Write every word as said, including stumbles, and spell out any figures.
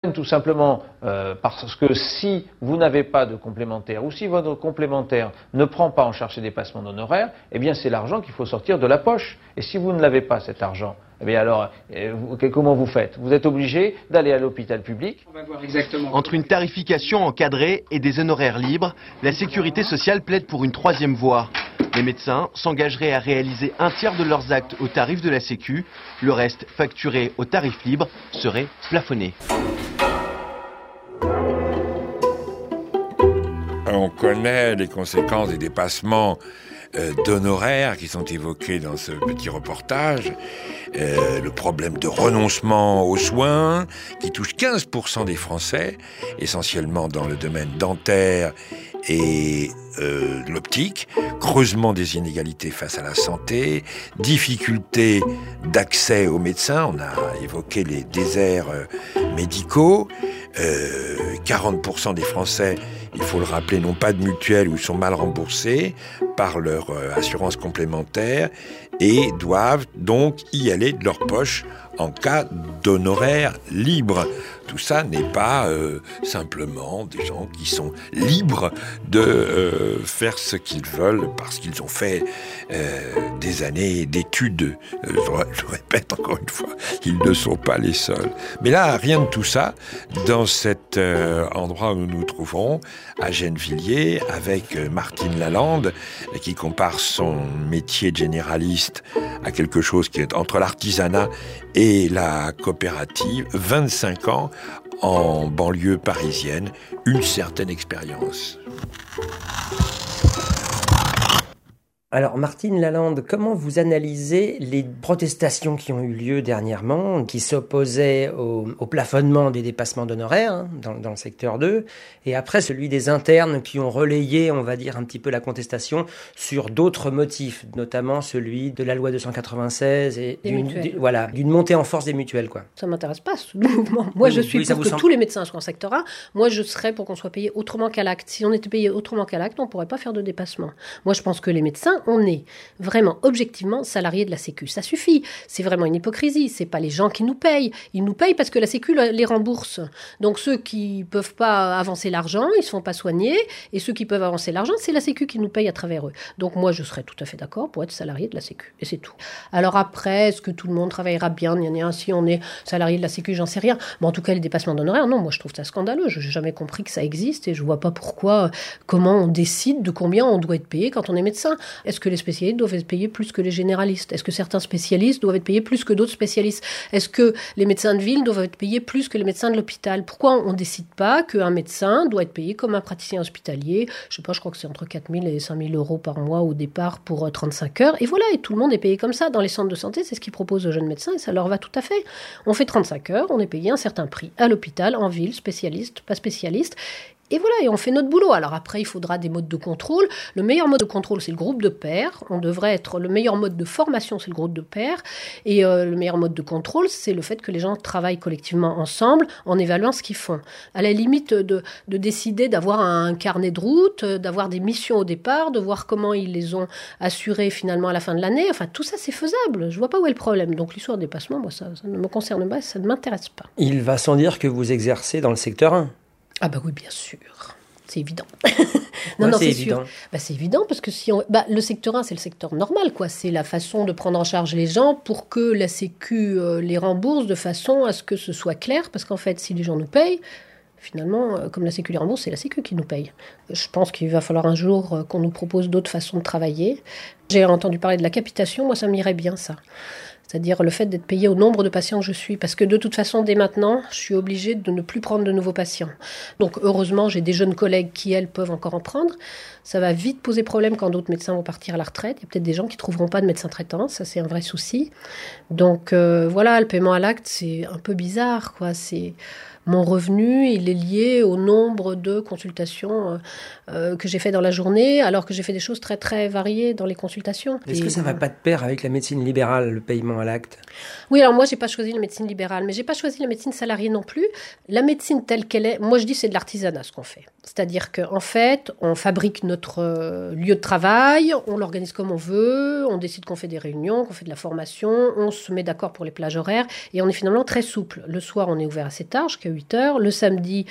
Tout simplement euh, parce que si vous n'avez pas de complémentaire ou si votre complémentaire ne prend pas en charge ses dépassements d'honoraires, eh bien c'est l'argent qu'il faut sortir de la poche. Et si vous ne l'avez pas cet argent, eh bien alors euh, vous, comment vous faites? Vous êtes obligé d'aller à l'hôpital public. On va voir exactement. Entre une tarification encadrée et des honoraires libres, la sécurité sociale plaide pour une troisième voie. Les médecins s'engageraient à réaliser un tiers de leurs actes au tarif de la Sécu. Le reste, facturé au tarif libre, serait plafonné. On connaît les conséquences des dépassements euh, d'honoraires qui sont évoqués dans ce petit reportage. Euh, le problème de renoncement aux soins qui touche quinze pour cent des Français, essentiellement dans le domaine dentaire et euh, l'optique, creusement des inégalités face à la santé, difficulté d'accès aux médecins, on a évoqué les déserts euh, médicaux, euh, quarante pour cent des Français, il faut le rappeler, n'ont pas de mutuelle ou sont mal remboursés par leur euh, assurance complémentaire et doivent donc y aller de leur poche en cas d'honoraires libres. Tout ça n'est pas euh, simplement des gens qui sont libres de euh, faire ce qu'ils veulent parce qu'ils ont fait euh, des années d'études. Euh, je, je répète encore une fois, ils ne sont pas les seuls. Mais là, rien de tout ça dans cet euh, endroit où nous nous trouvons, à Gennevilliers, avec euh, Martine Lalande, qui compare son métier de généraliste à quelque chose qui est entre l'artisanat et la coopérative, vingt-cinq ans en banlieue parisienne, une certaine expérience. Alors Martine Lalande, comment vous analysez les protestations qui ont eu lieu dernièrement, qui s'opposaient au, au plafonnement des dépassements d'honoraires hein, dans, dans le secteur deux, et après celui des internes qui ont relayé, on va dire, un petit peu la contestation sur d'autres motifs, notamment celui de la loi deux cent quatre-vingt-seize et d'une, d- voilà, d'une montée en force des mutuelles, quoi. Ça m'intéresse pas, ce mouvement. Moi, oui, je suis oui, pour que semble... tous les médecins soient en secteur A. Moi, je serais pour qu'on soit payé autrement qu'à l'acte. Si on était payé autrement qu'à l'acte, on pourrait pas faire de dépassement. Moi, je pense que les médecins, on est vraiment objectivement salariés de la Sécu. Ça suffit. C'est vraiment une hypocrisie. C'est pas les gens qui nous payent. Ils nous payent parce que la Sécu les rembourse. Donc ceux qui peuvent pas avancer l'argent, ils se font pas soigner. Et ceux qui peuvent avancer l'argent, c'est la Sécu qui nous paye à travers eux. Donc moi, je serais tout à fait d'accord pour être salarié de la Sécu. Et c'est tout. Alors après, est-ce que tout le monde travaillera bien? Il y en a un, si on est salarié de la Sécu, j'en sais rien. Mais en tout cas, les dépassements d'honoraires, non, moi je trouve ça scandaleux. Je n'ai jamais compris que ça existe et je vois pas pourquoi, comment on décide de combien on doit être payé quand on est médecin. Est-ce que les spécialistes doivent être payés plus que les généralistes? Est-ce que certains spécialistes doivent être payés plus que d'autres spécialistes? Est-ce que les médecins de ville doivent être payés plus que les médecins de l'hôpital? Pourquoi on ne décide pas qu'un médecin doit être payé comme un praticien hospitalier? Je sais pas, je crois que c'est entre quatre mille et cinq mille euros par mois au départ pour trente-cinq heures. Et voilà, et tout le monde est payé comme ça. Dans les centres de santé, c'est ce qu'ils proposent aux jeunes médecins et ça leur va tout à fait. On fait trente-cinq heures, on est payé un certain prix à l'hôpital, en ville, spécialiste, pas spécialiste. Et voilà, et on fait notre boulot. Alors après, il faudra des modes de contrôle. Le meilleur mode de contrôle, c'est le groupe de pairs. On devrait être le meilleur mode de formation, c'est le groupe de pairs. Et euh, le meilleur mode de contrôle, c'est le fait que les gens travaillent collectivement ensemble en évaluant ce qu'ils font. À la limite de, de décider d'avoir un carnet de route, d'avoir des missions au départ, de voir comment ils les ont assurées finalement à la fin de l'année. Enfin, tout ça, c'est faisable. Je vois pas où est le problème. Donc l'histoire des dépassements, moi, ça, ça ne me concerne pas, ça ne m'intéresse pas. Il va sans dire que vous exercez dans le secteur un. Ah bah oui, bien sûr. C'est évident. non, ouais, non, c'est, c'est évident. sûr. Bah, c'est évident parce que si on... bah, le secteur un, c'est le secteur normal, quoi. C'est la façon de prendre en charge les gens pour que la Sécu euh, les rembourse de façon à ce que ce soit clair. Parce qu'en fait, si les gens nous payent, finalement, euh, comme la Sécu les rembourse, c'est la Sécu qui nous paye. Je pense qu'il va falloir un jour euh, qu'on nous propose d'autres façons de travailler. J'ai entendu parler de la capitation. Moi, ça m'irait bien, ça. C'est-à-dire le fait d'être payé au nombre de patients que je suis. Parce que de toute façon, dès maintenant, je suis obligée de ne plus prendre de nouveaux patients. Donc heureusement, j'ai des jeunes collègues qui, elles, peuvent encore en prendre. Ça va vite poser problème quand d'autres médecins vont partir à la retraite. Il y a peut-être des gens qui ne trouveront pas de médecin traitant. Ça, c'est un vrai souci. Donc euh, voilà, le paiement à l'acte, c'est un peu bizarre, quoi. C'est... Mon revenu, il est lié au nombre de consultations euh, que j'ai fait dans la journée, alors que j'ai fait des choses très très variées dans les consultations. Est-ce Et... que ça ne va pas de pair avec la médecine libérale, le paiement à l'acte? Oui, alors moi, j'ai pas choisi la médecine libérale, mais j'ai pas choisi la médecine salariée non plus. La médecine telle qu'elle est, moi je dis c'est de l'artisanat ce qu'on fait. C'est-à-dire qu'en fait, on fabrique notre euh, lieu de travail, on l'organise comme on veut, on décide qu'on fait des réunions, qu'on fait de la formation, on se met d'accord pour les plages horaires et on est finalement très souple. Le soir, on est ouvert assez tard, jusqu'à huit heures. Le samedi,